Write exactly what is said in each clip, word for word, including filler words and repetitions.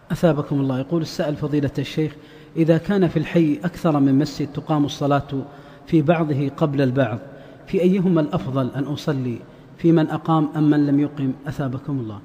أثابكم الله. يقول السائل فضيلة الشيخ: إذا كان في الحي أكثر من مسجد تقام الصلاة في بعضه قبل البعض، في أيهما الأفضل أن أصلي، في من أقام أم من لم يقم؟ أثابكم الله.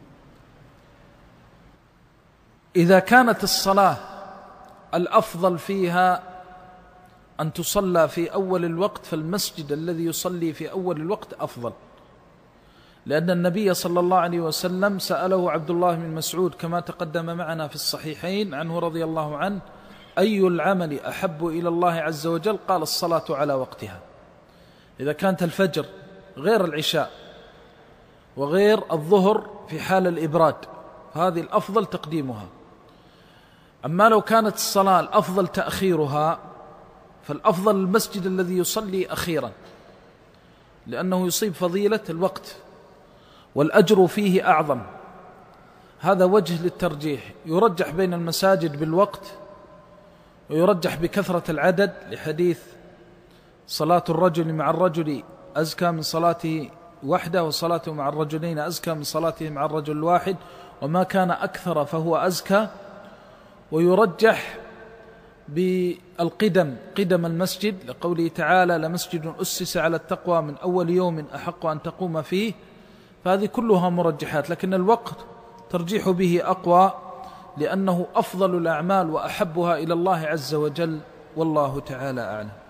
إذا كانت الصلاة الأفضل فيها أن تصلى في أول الوقت، فالمسجد الذي يصلي في أول الوقت أفضل، لأن النبي صلى الله عليه وسلم سأله عبد الله بن مسعود كما تقدم معنا في الصحيحين عنه رضي الله عنه: أي العمل أحب إلى الله عز وجل؟ قال: الصلاة على وقتها. إذا كانت الفجر غير العشاء وغير الظهر في حال الإبراد، هذه الأفضل تقديمها. أما لو كانت الصلاة الأفضل تأخيرها، فالأفضل المسجد الذي يصلي أخيرا، لأنه يصيب فضيلة الوقت والأجر فيه أعظم. هذا وجه للترجيح، يرجح بين المساجد بالوقت ويرجح بكثرة العدد، لحديث: صلاة الرجل مع الرجل أزكى من صلاته وحده، وصلاته مع الرجلين أزكى من صلاته مع الرجل الواحد، وما كان أكثر فهو أزكى. ويرجح بالقدم، قدم المسجد، لقوله تعالى: لمسجد أسس على التقوى من أول يوم أحق أن تقوم فيه. فهذه كلها مرجحات، لكن الوقت ترجيح به أقوى، لأنه أفضل الأعمال وأحبها إلى الله عز وجل، والله تعالى أعلم.